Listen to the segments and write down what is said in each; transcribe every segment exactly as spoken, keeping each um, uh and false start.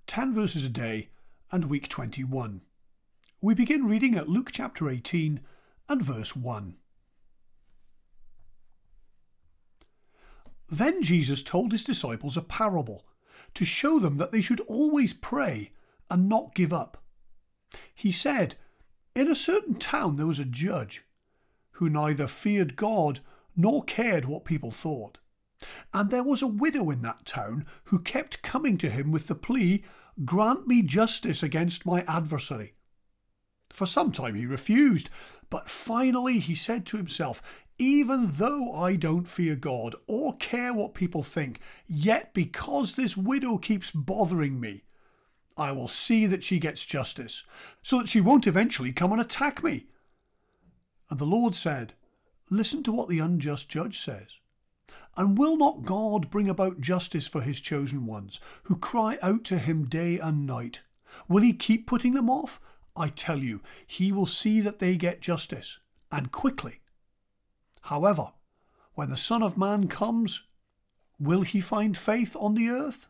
ten verses a day, and week twenty-one. We begin reading at Luke chapter eighteen and verse one. Then Jesus told his disciples a parable to show them that they should always pray and not give up. He said, "In a certain town there was a judge who neither feared God nor cared what people thought. And there was a widow in that town who kept coming to him with the plea, 'Grant me justice against my adversary.' For some time he refused, but finally he said to himself, 'Even though I don't fear God or care what people think, yet because this widow keeps bothering me, I will see that she gets justice, so that she won't eventually come and attack me.' And the Lord said, 'Listen to what the unjust judge says. And will not God bring about justice for his chosen ones, who cry out to him day and night? Will he keep putting them off? I tell you, he will see that they get justice, and quickly. However, when the Son of Man comes, will he find faith on the earth?'"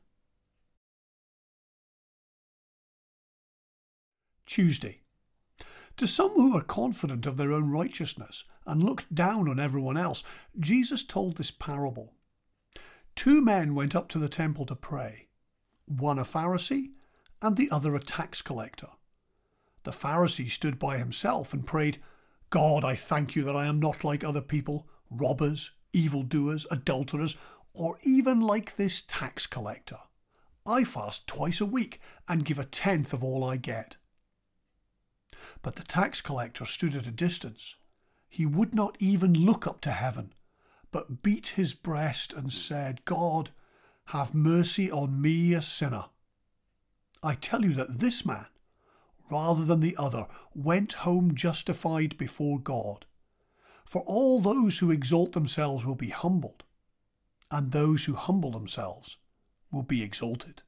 Tuesday. To some who are confident of their own righteousness and looked down on everyone else, Jesus told this parable. Two men went up to the temple to pray, one a Pharisee and the other a tax collector. The Pharisee stood by himself and prayed, "God, I thank you that I am not like other people, robbers, evildoers, adulterers, or even like this tax collector. I fast twice a week and give a tenth of all I get." But the tax collector stood at a distance. He would not even look up to heaven, but beat his breast and said, "God, have mercy on me, a sinner." I tell you that this man, rather than the other, went home justified before God. For all those who exalt themselves will be humbled, and those who humble themselves will be exalted.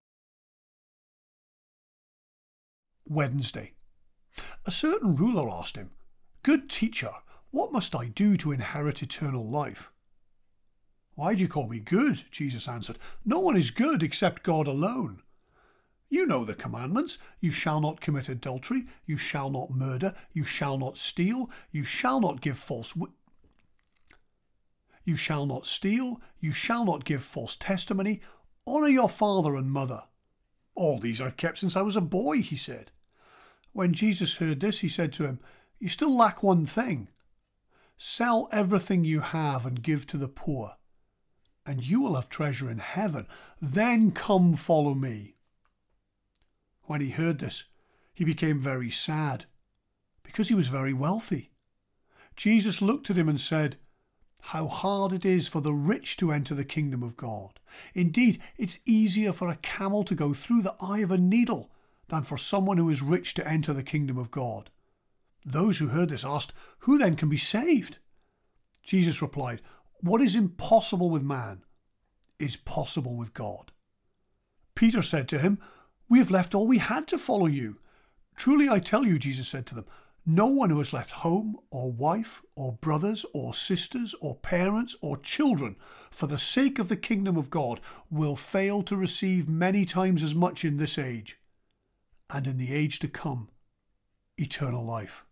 Wednesday. A certain ruler asked him, "Good teacher, what must I do to inherit eternal life?" "Why do you call me good?" Jesus answered. "No one is good except God alone. You know the commandments. You shall not commit adultery. You shall not murder. You shall not steal. You shall not give false wi- You shall not steal. You shall not give false testimony. Honour your father and mother." "All these I've kept since I was a boy," he said. When Jesus heard this, he said to him, "You still lack one thing. Sell everything you have and give to the poor, and you will have treasure in heaven. Then come follow me." When he heard this, he became very sad, because he was very wealthy. Jesus looked at him and said, "How hard it is for the rich to enter the kingdom of God. Indeed, it's easier for a camel to go through the eye of a needle than for someone who is rich to enter the kingdom of God." Those who heard this asked, "Who then can be saved?" Jesus replied, "What is impossible with man is possible with God." Peter said to him, "We have left all we had to follow you." "Truly I tell you," Jesus said to them, "no one who has left home or wife or brothers or sisters or parents or children for the sake of the kingdom of God will fail to receive many times as much in this age, and in the age to come, eternal life."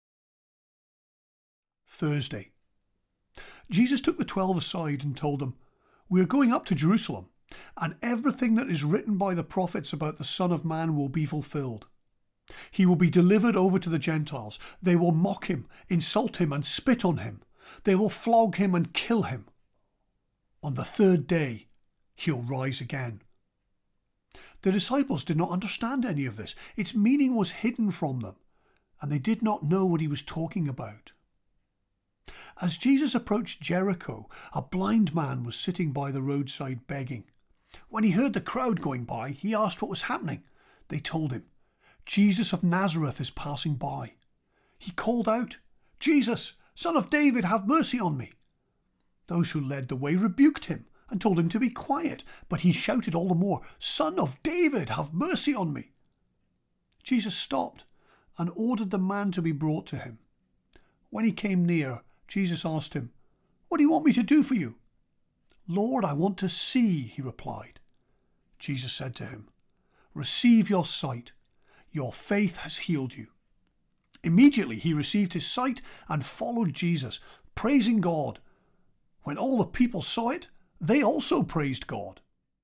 Thursday. Jesus took the twelve aside and told them, "We are going up to Jerusalem, and everything that is written by the prophets about the Son of Man will be fulfilled. He will be delivered over to the Gentiles. They will mock him, insult him, and spit on him. They will flog him and kill him. On the third day, he'll rise again." The disciples did not understand any of this. Its meaning was hidden from them, and they did not know what he was talking about. As Jesus approached Jericho, a blind man was sitting by the roadside begging. When he heard the crowd going by, he asked what was happening. They told him, "Jesus of Nazareth is passing by." He called out, "Jesus, Son of David, have mercy on me." Those who led the way rebuked him and told him to be quiet, but he shouted all the more, "Son of David, have mercy on me." Jesus stopped and ordered the man to be brought to him. When he came near, Jesus asked him, "What do you want me to do for you?" "Lord, I want to see," he replied. Jesus said to him, receive your sight. Your faith has healed you." Immediately he received his sight and followed Jesus, praising God. When all the people saw it, they also praised God.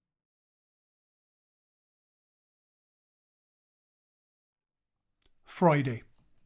Friday.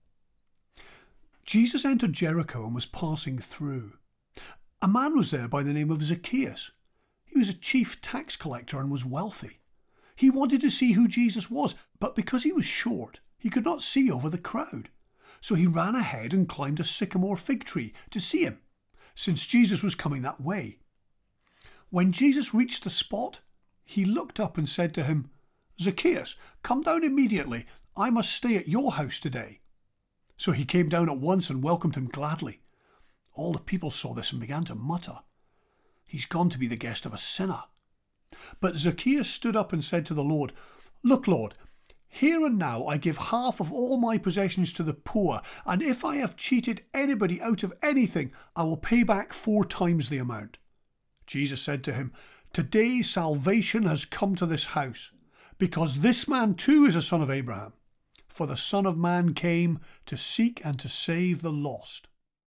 Jesus entered Jericho and was passing through. A man was there by the name of Zacchaeus. He was a chief tax collector and was wealthy. He wanted to see who Jesus was, but because he was short, he could not see over the crowd. So he ran ahead and climbed a sycamore fig tree to see him, since Jesus was coming that way. When Jesus reached the spot, he looked up and said to him, "Zacchaeus, come down immediately. I must stay at your house today." So he came down at once and welcomed him gladly. All the people saw this and began to mutter, "He's gone to be the guest of a sinner." But Zacchaeus stood up and said to the Lord, "Look, Lord, here and now I give half of all my possessions to the poor, and if I have cheated anybody out of anything, I will pay back four times the amount." Jesus said to him, "Today salvation has come to this house, because this man too is a son of Abraham. For the Son of Man came to seek and to save the lost."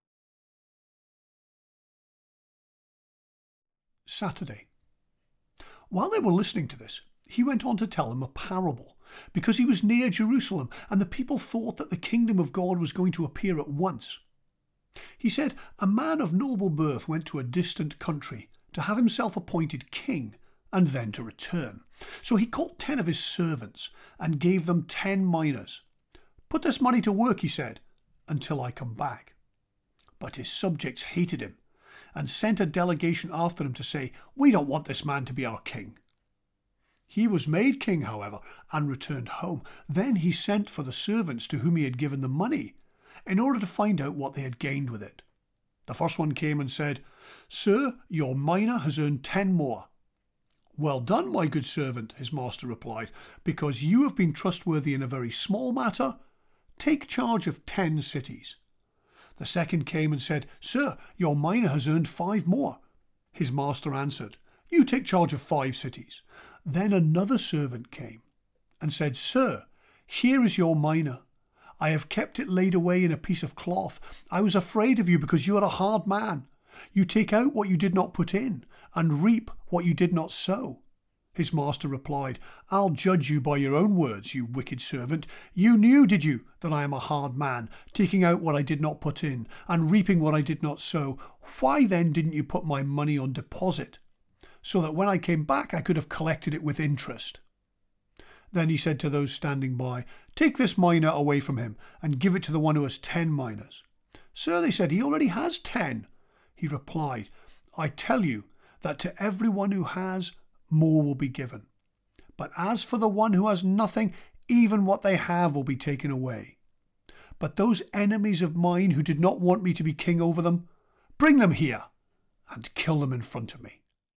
Saturday. While they were listening to this, he went on to tell them a parable, because he was near Jerusalem and the people thought that the kingdom of God was going to appear at once. He said, "A man of noble birth went to a distant country to have himself appointed king and then to return. So he called ten of his servants and gave them ten minas. 'Put this money to work,' he said, 'until I come back.' But his subjects hated him and sent a delegation after him to say, 'We don't want this man to be our king.' He was made king, however, and returned home. Then he sent for the servants to whom he had given the money, in order to find out what they had gained with it. The first one came and said, 'Sir, your mina has earned ten more.' 'Well done, my good servant,' his master replied. 'Because you have been trustworthy in a very small matter, take charge of ten cities.' The second came and said, 'Sir, your mina has earned five more.' His master answered, 'You take charge of five cities.' Then another servant came and said, 'Sir, here is your mina. I have kept it laid away in a piece of cloth. I was afraid of you because you are a hard man. You take out what you did not put in and reap what you did not sow.' His master replied, 'I'll judge you by your own words, you wicked servant. You knew, did you, that I am a hard man, taking out what I did not put in and reaping what I did not sow? Why then didn't you put my money on deposit, so that when I came back I could have collected it with interest?' Then he said to those standing by, 'Take this mina away from him and give it to the one who has ten minas.' 'Sir,' they said, 'he already has ten.' He replied, 'I tell you that to everyone who has, more will be given. But as for the one who has nothing, even what they have will be taken away. But those enemies of mine who did not want me to be king over them, bring them here and kill them in front of me."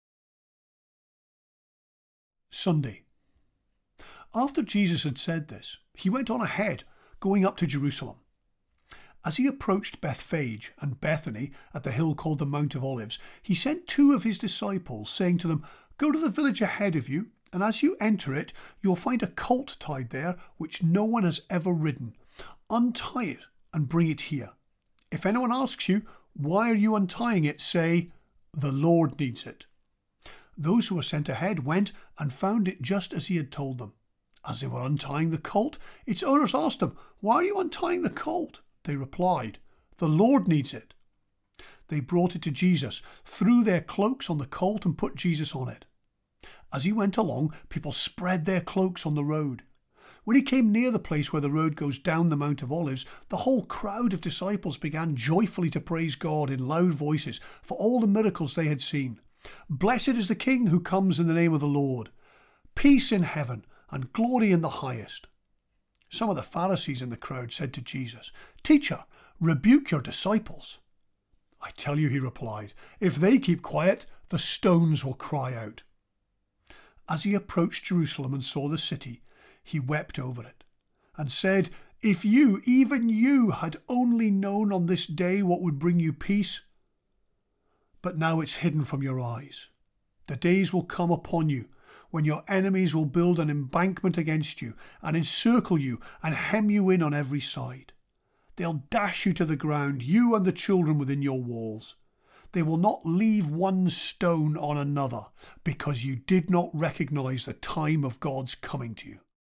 Sunday. After Jesus had said this, he went on ahead, going up to Jerusalem. As he approached Bethphage and Bethany at the hill called the Mount of Olives, he sent two of his disciples, saying to them, "Go to the village ahead of you, and as you enter it, you'll find a colt tied there, which no one has ever ridden. Untie it and bring it here. If anyone asks you, 'Why are you untying it?' say, 'The Lord needs it.'" Those who were sent ahead went and found it just as he had told them. As they were untying the colt, its owners asked them, "Why are you untying the colt?" They replied, "The Lord needs it." They brought it to Jesus, threw their cloaks on the colt and put Jesus on it. As he went along, people spread their cloaks on the road. When he came near the place where the road goes down the Mount of Olives, the whole crowd of disciples began joyfully to praise God in loud voices for all the miracles they had seen. "Blessed is the King who comes in the name of the Lord. Peace in heaven and glory in the highest." Some of the Pharisees in the crowd said to Jesus, "Teacher, rebuke your disciples." "I tell you," he replied, "if they keep quiet, the stones will cry out." As he approached Jerusalem and saw the city, he wept over it and said, "If you, even you, had only known on this day what would bring you peace. But now it's hidden from your eyes. The days will come upon you when your enemies will build an embankment against you and encircle you and hem you in on every side. They'll dash you to the ground, you and the children within your walls. They will not leave one stone on another, because you did not recognize the time of God's coming to you.